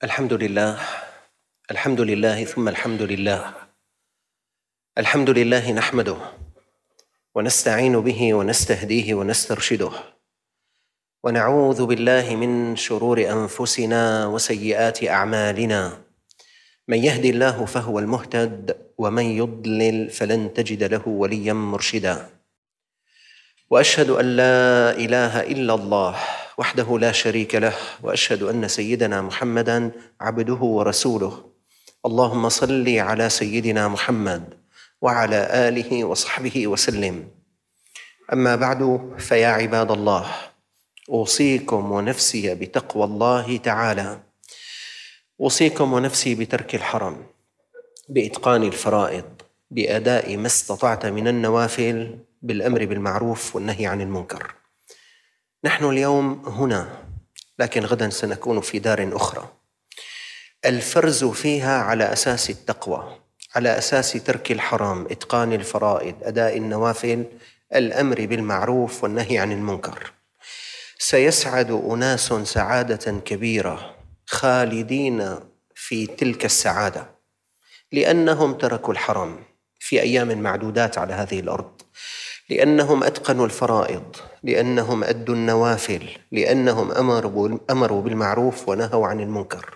الحمد لله. الحمد لله ثم الحمد لله. الحمد لله نحمده ونستعين به ونستهديه ونسترشده، ونعوذ بالله من شرور أنفسنا وسيئات أعمالنا. من يهدي الله فهو المهتد، ومن يضلل فلن تجد له وليا مرشدا. وأشهد أن لا إله إلا الله وحده لا شريك له، وأشهد أن سيدنا محمداً عبده ورسوله. اللهم صل على سيدنا محمد وعلى آله وصحبه وسلم. أما بعد، فيا عباد الله، أوصيكم ونفسي بتقوى الله تعالى. أوصيكم ونفسي بترك الحرام، بإتقان الفرائض، بأداء ما استطعت من النوافل، بالأمر بالمعروف والنهي عن المنكر. نحن اليوم هنا، لكن غدا سنكون في دار أخرى. الفرز فيها على أساس التقوى، على أساس ترك الحرام، إتقان الفرائض، أداء النوافل، الأمر بالمعروف والنهي عن المنكر. سيسعد أناس سعادة كبيرة خالدين في تلك السعادة، لأنهم تركوا الحرام في أيام معدودات على هذه الأرض، لأنهم أتقنوا الفرائض، لأنهم أدوا النوافل، لأنهم أمروا بالمعروف ونهوا عن المنكر.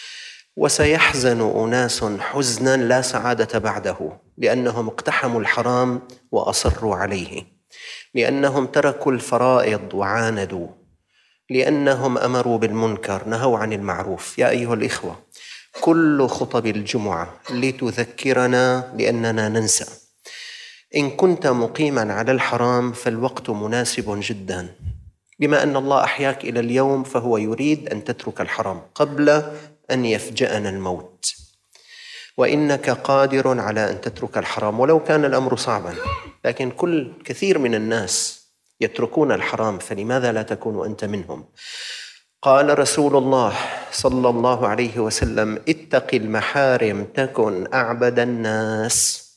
وسيحزن أناس حزنا لا سعادة بعده، لأنهم اقتحموا الحرام وأصروا عليه، لأنهم تركوا الفرائض وعاندوا، لأنهم أمروا بالمنكر نهوا عن المعروف. يا أيها الإخوة، كل خطب الجمعة لتذكرنا لأننا ننسى. إن كنت مقيما على الحرام فالوقت مناسب جدا، بما أن الله أحياك إلى اليوم فهو يريد أن تترك الحرام قبل أن يفجأنا الموت، وإنك قادر على أن تترك الحرام ولو كان الأمر صعبا. لكن كثير من الناس يتركون الحرام، فلماذا لا تكون أنت منهم؟ قال رسول الله صلى الله عليه وسلم: اتق المحارم تكن أعبد الناس.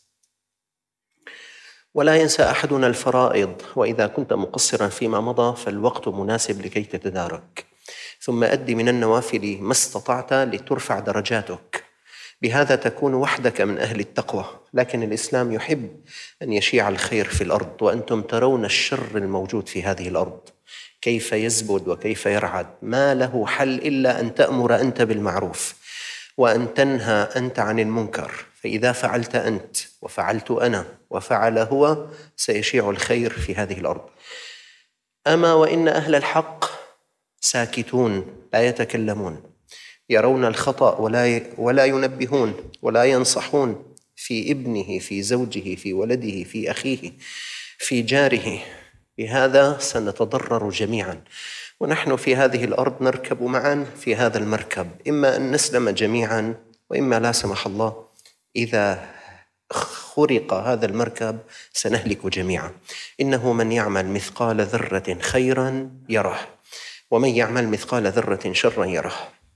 ولا ينسى أحدنا الفرائض، وإذا كنت مقصرا فيما مضى فالوقت مناسب لكي تتدارك. ثم أد من النوافل ما استطعت لترفع درجاتك، بهذا تكون وحدك من أهل التقوى. لكن الإسلام يحب أن يشيع الخير في الأرض، وأنتم ترون الشر الموجود في هذه الأرض كيف يزبد وكيف يرعد. ما له حل إلا أن تأمر أنت بالمعروف وأن تنهى أنت عن المنكر، فإذا فعلت أنت وفعلت أنا وفعل هو سيشيع الخير في هذه الأرض. أما وإن أهل الحق ساكتون لا يتكلمون، يرون الخطأ ولا ينبهون ولا ينصحون في ابنه، في زوجه، في ولده، في أخيه، في جاره. بهذا سنتضرر جميعا، ونحن في هذه الأرض نركب معا في هذا المركب، إما أن نسلم جميعا، وإما لا سمح الله إذا خرق هذا المركب سنهلك جميعا. إنه من يعمل مثقال ذرة خيرا يره، ومن يعمل مثقال ذرة شرا يره.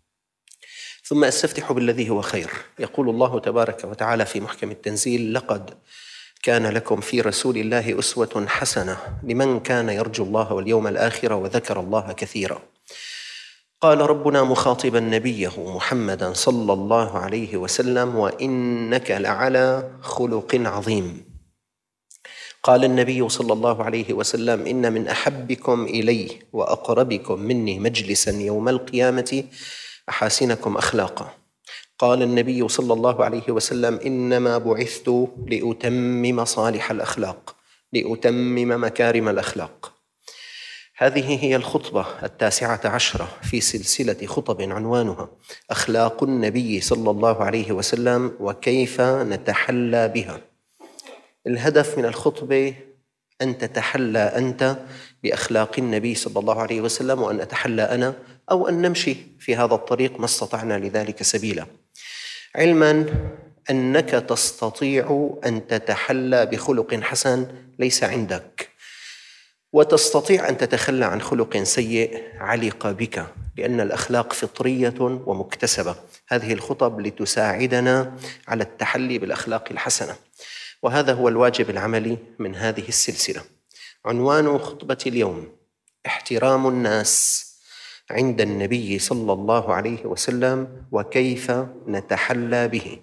ثم أستفتح بالذي هو خير. يقول الله تبارك وتعالى في محكم التنزيل: لقد كان لكم في رسول الله أسوة حسنة لمن كان يرجو الله واليوم الآخر وذكر الله كثيرا. قال ربنا مخاطبا نبيه محمدا صلى الله عليه وسلم: وإنك لعلى خلق عظيم. قال النبي صلى الله عليه وسلم: إن من أحبكم إلي وأقربكم مني مجلسا يوم القيامة أحاسنكم أخلاقا. قال النبي صلى الله عليه وسلم: إنما بعثت لأتمم صالح الأخلاق، لأتمم مكارم الأخلاق. هذه هي الخطبة 19 في سلسلة خطب عنوانها أخلاق النبي صلى الله عليه وسلم وكيف نتحلى بها. الهدف من الخطبة أن تتحلى أنت بأخلاق النبي صلى الله عليه وسلم، وأن أتحلى أنا، أو أن نمشي في هذا الطريق ما استطعنا لذلك سبيلا، علما أنك تستطيع أن تتحلى بخلق حسن ليس عندك، وتستطيع أن تتخلى عن خلق سيء علق بك، لأن الأخلاق فطرية ومكتسبة. هذه الخطب لتساعدنا على التحلي بالأخلاق الحسنة، وهذا هو الواجب العملي من هذه السلسلة. عنوان خطبة اليوم: احترام الناس عند النبي صلى الله عليه وسلم وكيف نتحلى به.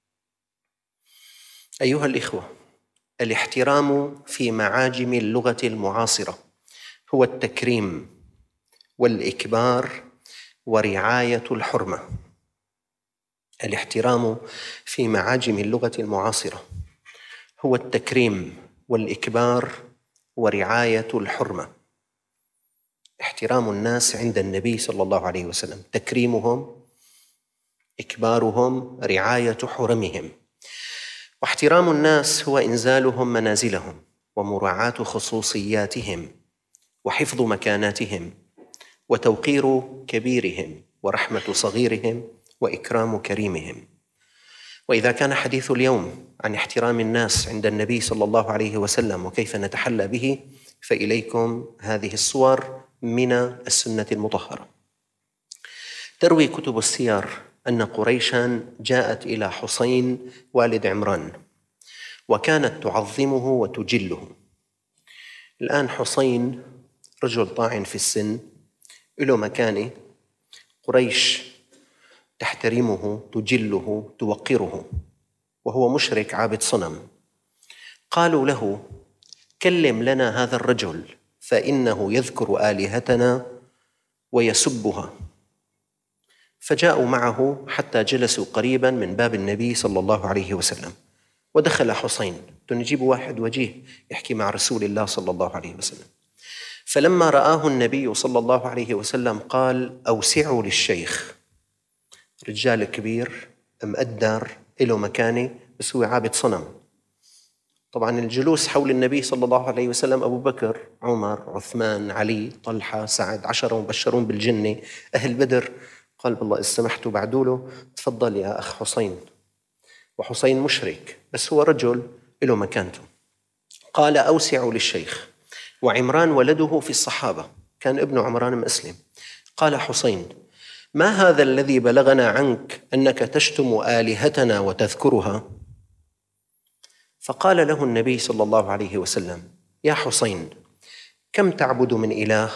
أيها الإخوة، الاحترام في معاجم اللغة المعاصرة هو التكريم والإكبار ورعاية الحرمة. الاحترام في معاجم اللغة المعاصرة هو التكريم والإكبار ورعاية الحرمة. احترام الناس عند النبي صلى الله عليه وسلم، تكريمهم، إكبارهم، رعاية حرمهم. واحترام الناس هو إنزالهم منازلهم ومراعاة خصوصياتهم وحفظ مكاناتهم وتوقير كبيرهم ورحمة صغيرهم وإكرام كريمهم. وإذا كان حديث اليوم عن احترام الناس عند النبي صلى الله عليه وسلم وكيف نتحلى به، فإليكم هذه الصور من السنة المطهرة. تروي كتب السير أن قريشاً جاءت إلى حسين والد عمران وكانت تعظمه وتجله. الآن حسين رجل طاعن في السن، له مكانة، قريش تحترمه، تجله، توقره، وهو مشرك عابد صنم. قالوا له: كلم لنا هذا الرجل فإنه يذكر آلهتنا ويسبها. فجاءوا معه حتى جلسوا قريبا من باب النبي صلى الله عليه وسلم، ودخل حسين. نجيب واحد وجيه يحكي مع رسول الله صلى الله عليه وسلم. فلما رآه النبي صلى الله عليه وسلم قال: أوسعوا للشيخ. رجال كبير مقدر، له مكانة، بس هو عابد صنم. طبعا الجلوس حول النبي صلى الله عليه وسلم أبو بكر، عمر، عثمان، علي، طلحة، سعد، 10 مبشرون بالجنة، أهل بدر. قال: بالله إذا سمحتوا بعدوا له، تفضل يا أخ حسين. وحسين مشرك بس هو رجل له مكانته. قال: أوسعوا للشيخ. وعمران ولده في الصحابة، كان ابن عمران مسلم. قال حسين: ما هذا الذي بلغنا عنك أنك تشتم آلهتنا وتذكرها؟ فقال له النبي صلى الله عليه وسلم: يا حسين، كم تعبد من إله؟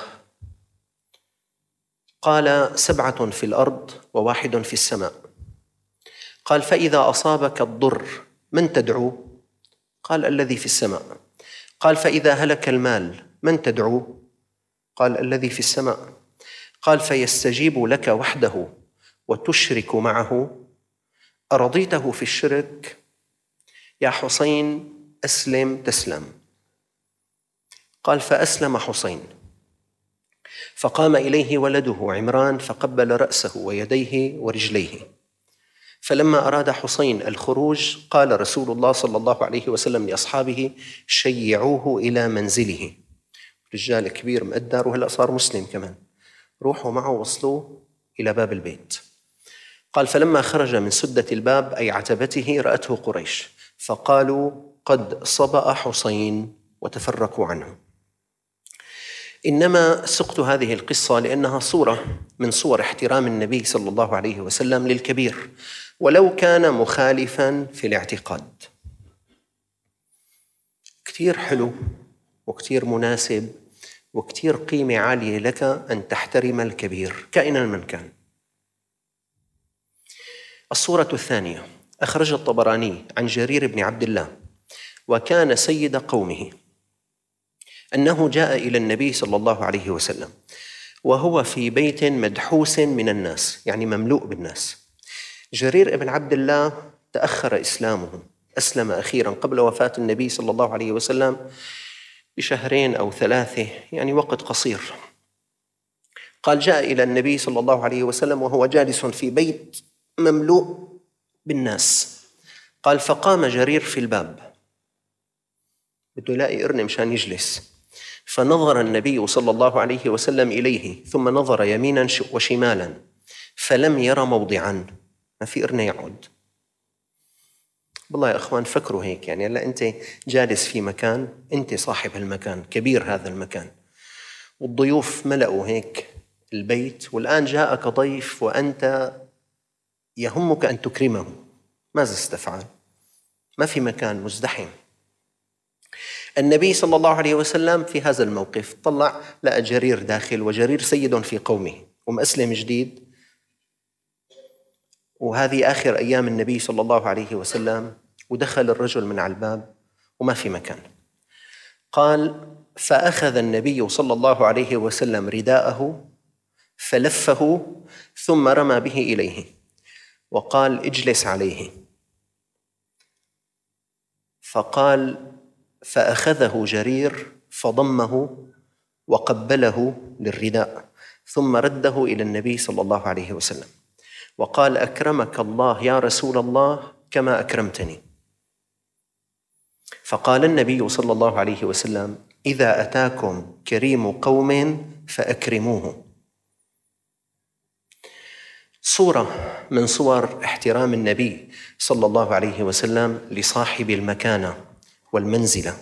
قال: 7 في الأرض و1 في السماء. قال: فإذا أصابك الضر من تدعو؟ قال: الذي في السماء. قال: فإذا هلك المال من تدعو؟ قال: الذي في السماء. قال: فيستجيب لك وحده وتشرك معه، أرضيته في الشرك؟ يا حسين أسلم تسلم. قال: فأسلم حسين. فقام إليه ولده عمران فقبل رأسه ويديه ورجليه. فلما أراد حسين الخروج قال رسول الله صلى الله عليه وسلم لأصحابه: شيعوه إلى منزله. رجال كبير مقدر، وهلأ صار مسلم كمان، روحوا معه وصلوه إلى باب البيت. قال: فلما خرج من سدة الباب أي عتبته رأته قريش، فقالوا: قد صبأ حسين، وتفرقوا عنه. إنما سقت هذه القصة لأنها صورة من صور احترام النبي صلى الله عليه وسلم للكبير، ولو كان مخالفاً في الاعتقاد. كتير حلو وكتير مناسب وكتير قيمة عالية لك أن تحترم الكبير كائناً من كان. الصورة الثانية أخرج الطبراني عن جرير بن عبد الله، وكان سيد قومه، أنه جاء إلى النبي صلى الله عليه وسلم وهو في بيت مدحوس من الناس، يعني مملوء بالناس. جرير بن عبد الله تأخر إسلامه، أسلم أخيراً قبل وفاة النبي صلى الله عليه وسلم ب2 أو 3، يعني وقت قصير. قال: جاء إلى النبي صلى الله عليه وسلم وهو جالس في بيت مملوء بالناس. قال: فقام جرير في الباب، بده يلاقي إرنة مشان يجلس. فنظر النبي صلى الله عليه وسلم إليه، ثم نظر يميناً وشمالاً، فلم ير موضعاً، ما في إرنة يقعد. بالله يا أخوان فكروا هيك، يعني هلا أنت جالس في مكان، أنت صاحب المكان، كبير هذا المكان، والضيوف ملأوا هيك البيت، والآن جاءك ضيف وأنت يهمك أن تكرمه، ماذا ستفعل؟ ما في مكان، مزدحم. النبي صلى الله عليه وسلم في هذا الموقف طلع لقى جرير داخل، وجرير سيد في قومه، ومأسلم جديد، وهذه آخر أيام النبي صلى الله عليه وسلم، ودخل الرجل من على الباب وما في مكان. قال: فأخذ النبي صلى الله عليه وسلم رداءه فلفه ثم رمى به إليه وقال: اجلس عليه. فقال: فأخذه جرير فضمه وقبله للرداء ثم رده إلى النبي صلى الله عليه وسلم وقال: أكرمك الله يا رسول الله كما أكرمتني. فقال النبي صلى الله عليه وسلم: إذا أتاكم كريم قوم فأكرموه. صورة من صور احترام النبي صلى الله عليه وسلم لصاحب المكانة والمنزلة.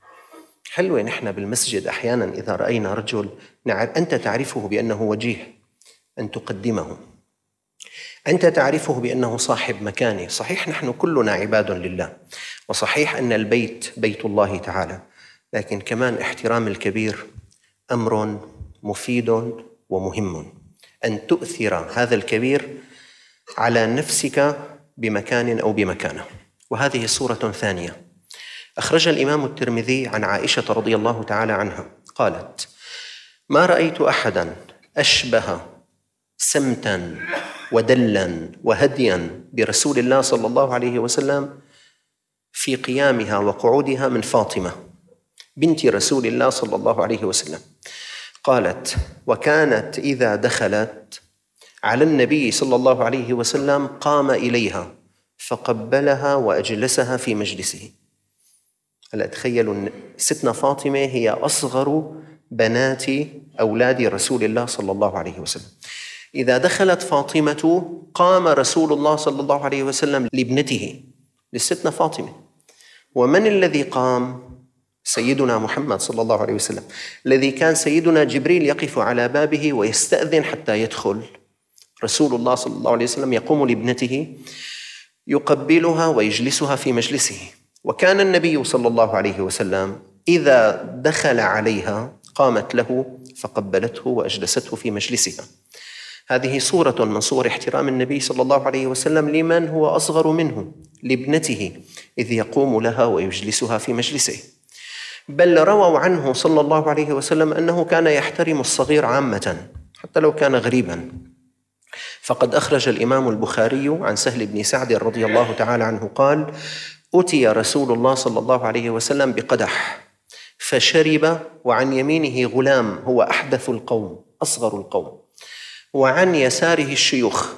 حلوة نحن بالمسجد أحيانا إذا رأينا رجل أنت تعرفه بأنه وجيه أن تقدمه، أنت تعرفه بأنه صاحب مكانة. صحيح نحن كلنا عباد لله، وصحيح أن البيت بيت الله تعالى، لكن كمان احترام الكبير أمر مفيد ومهم، أن تؤثر هذا الكبير على نفسك بمكان أو بمكانة. وهذه صورة ثانية أخرج الإمام الترمذي عن عائشة رضي الله تعالى عنها قالت: ما رأيت أحدا أشبه سمتا ودلا وهديا برسول الله صلى الله عليه وسلم في قيامها وقعودها من فاطمة بنت رسول الله صلى الله عليه وسلم. قالت: وكانت إذا دخلت على النبي صلى الله عليه وسلم قام إليها فقبلها وأجلسها في مجلسه. هلا تخيلوا ستنا فاطمة هي أصغر بنات أولاد رسول الله صلى الله عليه وسلم. إذا دخلت فاطمة قام رسول الله صلى الله عليه وسلم لابنته لستنا فاطمة. ومن الذي قام؟ سيدنا محمد صلى الله عليه وسلم، الذي كان سيدنا جبريل يقف على بابه ويستأذن حتى يدخل. رسول الله صلى الله عليه وسلم يقوم لابنته يقبلها ويجلسها في مجلسه. وكان النبي صلى الله عليه وسلم إذا دخل عليها قامت له فقبلته وأجلسته في مجلسها. هذه صورة من صور احترام النبي صلى الله عليه وسلم لمن هو أصغر منه، لابنته، إذ يقوم لها ويجلسها في مجلسه. بل رووا عنه صلى الله عليه وسلم أنه كان يحترم الصغير عامة حتى لو كان غريبا. فقد أخرج الإمام البخاري عن سهل بن سعد رضي الله تعالى عنه قال: أتي رسول الله صلى الله عليه وسلم بقدح فشرب، وعن يمينه غلام هو أحدث القوم أصغر القوم، وعن يساره الشيوخ.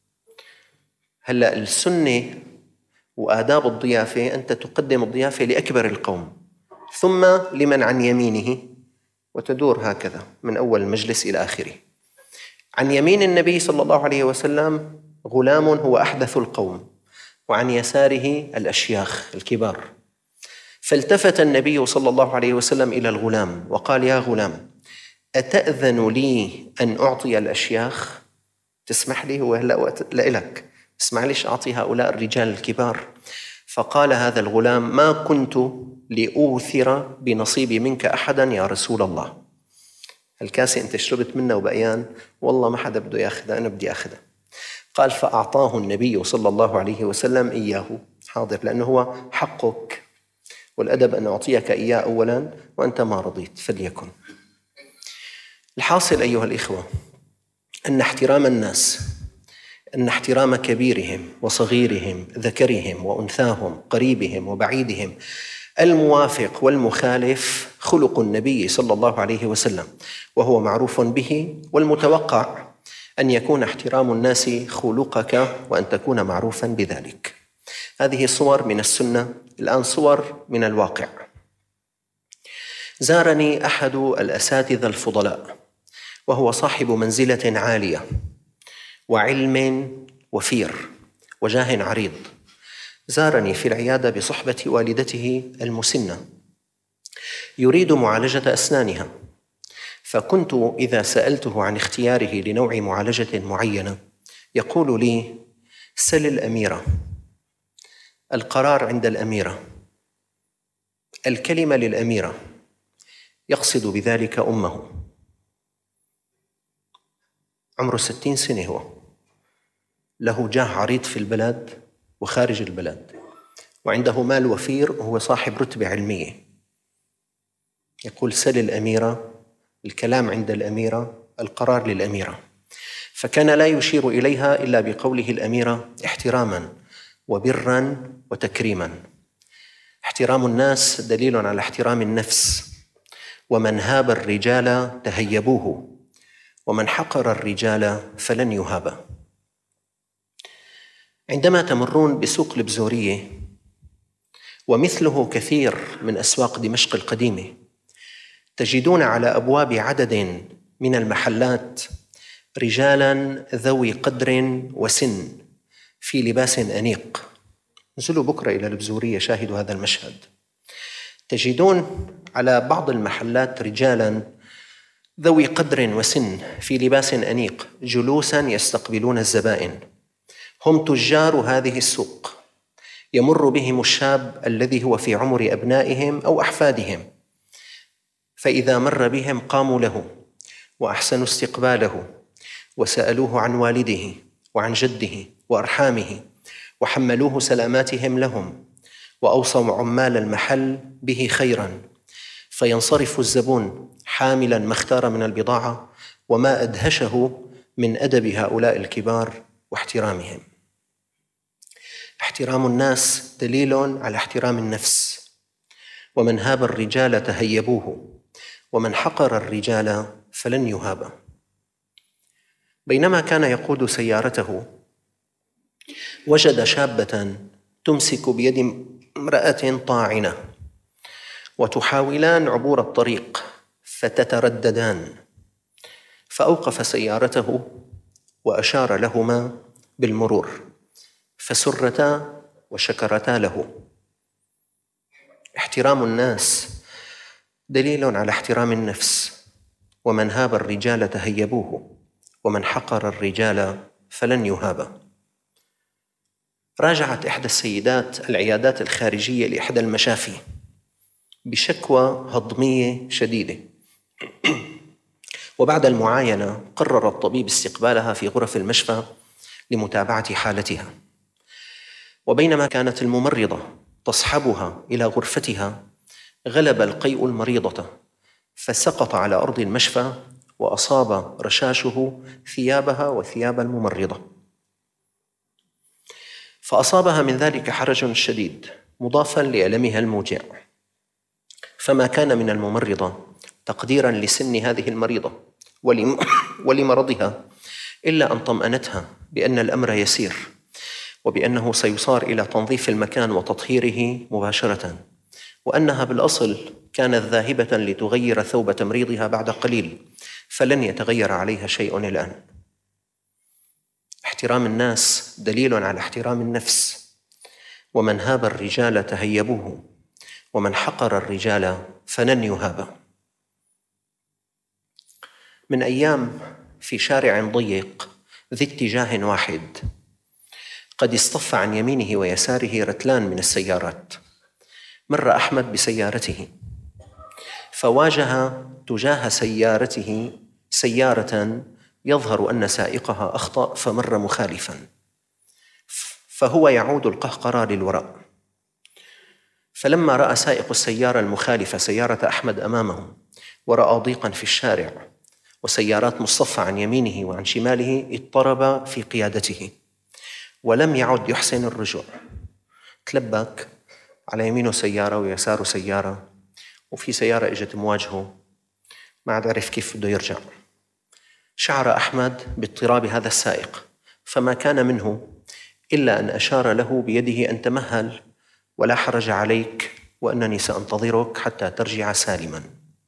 هلأ السنة وآداب الضيافة أنت تقدم الضيافة لأكبر القوم ثم لمن عن يمينه، وتدور هكذا من أول المجلس إلى آخره. عن يمين النبي صلى الله عليه وسلم غلام هو أحدث القوم، وعن يساره الأشياخ الكبار. فالتفت النبي صلى الله عليه وسلم إلى الغلام وقال: يا غلام، أتأذن لي أن أعطي الأشياخ؟ تسمح لي؟ هو هلأ وقت لك، اسمع ليش أعطي هؤلاء الرجال الكبار. فقال هذا الغلام: ما كنت لأوثر بنصيبي منك أحدا يا رسول الله. الكاسة أنت شربت منها وبقيان، والله ما حدا بده ياخذها، أنا بدي أخذها. قال: فأعطاه النبي صلى الله عليه وسلم إياه. حاضر، لأنه هو حقك، والأدب أن أعطيك إياه أولا وأنت ما رضيت فليكن. الحاصل أيها الإخوة أن احترام الناس، أن احترام كبيرهم وصغيرهم، ذكرهم وأنثاهم، قريبهم وبعيدهم، الموافق والمخالف، خلق النبي صلى الله عليه وسلم، وهو معروف به، والمتوقع أن يكون احترام الناس خلقك وأن تكون معروفا بذلك. هذه صور من السنة. الآن صور من الواقع. زارني أحد الأساتذة الفضلاء وهو صاحب منزلة عالية وعلم وفير وجاه عريض. زارني في العيادة بصحبة والدته المسنة يريد معالجة أسنانها، فكنت إذا سألته عن اختياره لنوع معالجة معينة يقول لي: سل الأميرة، القرار عند الأميرة، الكلمة للأميرة، يقصد بذلك أمه. عمره 60 سنة، هو له جاه عريض في البلد وخارج البلد، وعنده مال وفير، وهو صاحب رتبة علمية. يقول: سل الأميرة، الكلام عند الأميرة، القرار للأميرة. فكان لا يشير إليها إلا بقوله الأميرة احتراما وبرا وتكريما. احترام الناس دليل على احترام النفس. ومن هاب الرجال تهيبوه، ومن حقر الرجال فلن يهاب. عندما تمرون بسوق البزورية، ومثله كثير من أسواق دمشق القديمة، تجدون على أبواب عدد من المحلات رجالاً ذوي قدر وسن في لباس أنيق. نزلوا بكرة إلى البزورية، شاهدوا هذا المشهد. تجدون على بعض المحلات رجالاً ذوي قدر وسن في لباس أنيق جلوساً يستقبلون الزبائن. هم تجار هذه السوق. يمر بهم الشاب الذي هو في عمر أبنائهم أو أحفادهم، فإذا مر بهم قاموا له وأحسنوا استقباله، وسألوه عن والده وعن جده وأرحامه، وحملوه سلاماتهم لهم، وأوصوا عمال المحل به خيراً، فينصرف الزبون حاملاً ما اختار من البضاعة، وما أدهشه من أدب هؤلاء الكبار واحترامهم. احترام الناس دليل على احترام النفس. ومن هاب الرجال تهيبوه، ومن حقر الرجال فلن يهاب. بينما كان يقود سيارته، وجد شابة تمسك بيد امرأة طاعنة، وتحاولان عبور الطريق فتترددان، فأوقف سيارته وأشار لهما بالمرور، فسرتا وشكرتا له. احترام الناس دليل على احترام النفس. ومن هاب الرجال تهيبوه، ومن حقر الرجال فلن يهاب. راجعت إحدى السيدات العيادات الخارجية لإحدى المشافي بشكوى هضمية شديدة، وبعد المعاينة قرر الطبيب استقبالها في غرف المشفى لمتابعة حالتها. وبينما كانت الممرضة تصحبها إلى غرفتها، غلب القيء المريضة، فسقط على أرض المشفى، وأصاب رشاشه ثيابها وثياب الممرضة، فأصابها من ذلك حرج شديد مضافاً لألمها الموجع. فما كان من الممرضة تقديراً لسن هذه المريضة ولمرضها إلا أن طمأنتها بأن الأمر يسير، وبأنه سيصار إلى تنظيف المكان وتطهيره مباشرة، وأنها بالأصل كانت ذاهبة لتغير ثوب تمريضها بعد قليل، فلن يتغير عليها شيء الآن. احترام الناس دليل على احترام النفس. ومن هاب الرجال تهيبوه، ومن حقر الرجال فلن يهاب. من أيام، في شارع ضيق ذي اتجاه واحد، قد اصطف عن يمينه ويساره رتلان من السيارات. مر أحمد بسيارته، فواجه تجاه سيارته سيارة يظهر أن سائقها أخطأ فمر مخالفاً، فهو يعود القهقرى للوراء. فلما رأى سائق السيارة المخالفة سيارة أحمد أمامه، ورأى ضيقاً في الشارع وسيارات مصطفى عن يمينه وعن شماله، اضطرب في قيادته ولم يعد يحسن الرجوع. تلبك على يمينه سيارة ويساره سيارة، وفي سيارة اجت مواجهه، ما عاد عرف كيف بده يرجع. شعر أحمد باضطراب هذا السائق، فما كان منه إلا أن أشار له بيده أن تمهل ولا حرج عليك، وأنني سأنتظرك حتى ترجع سالماً.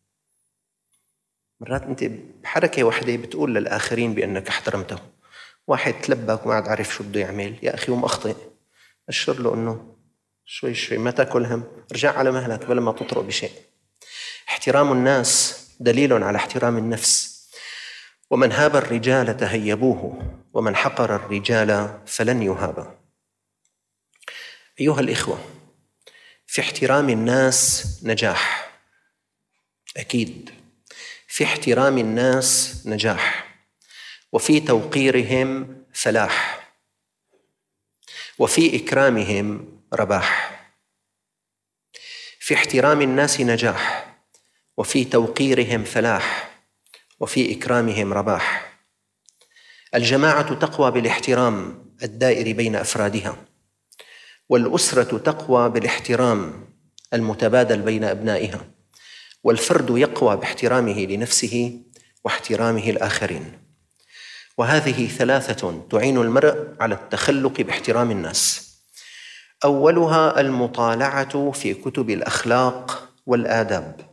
مرات أنت بحركة واحدة بتقول للآخرين بأنك احترمته. واحد تلبك وما عاد عرف شو بده يعمل، يا أخي ومأخطئ، أشر له أنه شوي شوي ما تاكل هم، ارجع على مهلك بلا ما تطرق بشيء. احترام الناس دليل على احترام النفس. ومن هاب الرجال تهيبوه، ومن حقر الرجال فلن يهاب. أيها الإخوة، في احترام الناس نجاح، أكيد في احترام الناس نجاح، وفي توقيرهم فلاح، وفي إكرامهم رباح. في احترام الناس نجاح، وفي توقيرهم فلاح، وفي إكرامهم رباح. الجماعة تقوى بالاحترام الدائر بين أفرادها، والأسرة تقوى بالاحترام المتبادل بين أبنائها، والفرد يقوى باحترامه لنفسه واحترامه الآخرين. وهذه ثلاثة تعين المرء على التخلق باحترام الناس. أولها المطالعة في كتب الأخلاق والآداب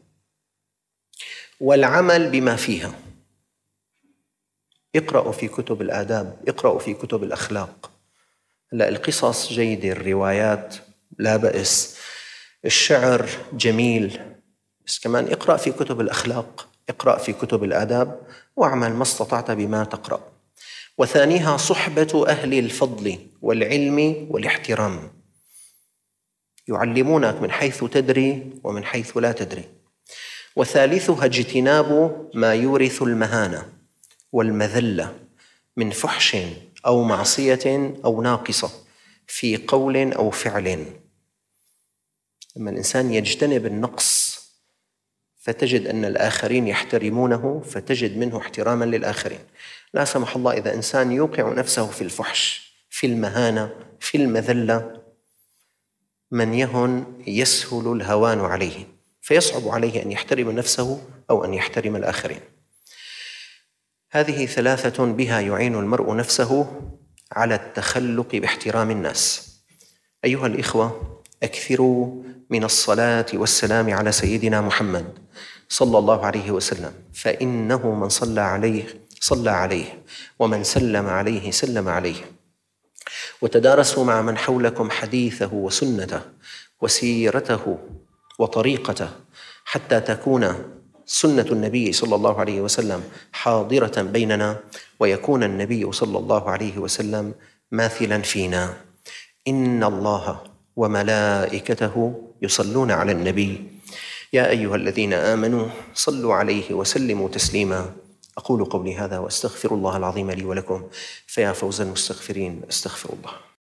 والعمل بما فيها. اقرأوا في كتب الآداب، اقرأوا في كتب الأخلاق. لا، القصص جيدة، الروايات لا بأس، الشعر جميل، بس كمان اقرأ في كتب الأخلاق، اقرأ في كتب الآداب، واعمل ما استطعت بما تقرأ. وثانيها صحبة أهل الفضل والعلم والاحترام، يعلمونك من حيث تدري ومن حيث لا تدري. وثالثها اجتناب ما يورث المهانة والمذلة من فحش أو معصية أو ناقصة في قول أو فعل. لما الإنسان يجتنب النقص فتجد أن الآخرين يحترمونه، فتجد منه احتراما للآخرين. لا سمح الله إذا إنسان يوقع نفسه في الفحش، في المهانة، في المذلة، من يهن يسهل الهوان عليه، فيصعب عليه أن يحترم نفسه أو أن يحترم الآخرين. هذه ثلاثة بها يعين المرء نفسه على التخلق باحترام الناس. أيها الإخوة، أكثروا من الصلاة والسلام على سيدنا محمد صلى الله عليه وسلم، فإنه من صلى عليه صلى عليه، ومن سلم عليه سلم عليه. وتدارسوا مع من حولكم حديثه وسنته وسيرته وطريقته، حتى تكون سنة النبي صلى الله عليه وسلم حاضرة بيننا، ويكون النبي صلى الله عليه وسلم ماثلا فينا. إن الله وملائكته يصلون على النبي يا أيها الذين آمنوا صلوا عليه وسلموا تسليما. أقول قولي هذا وأستغفر الله العظيم لي ولكم، فيا فوز المستغفرين، أستغفر الله.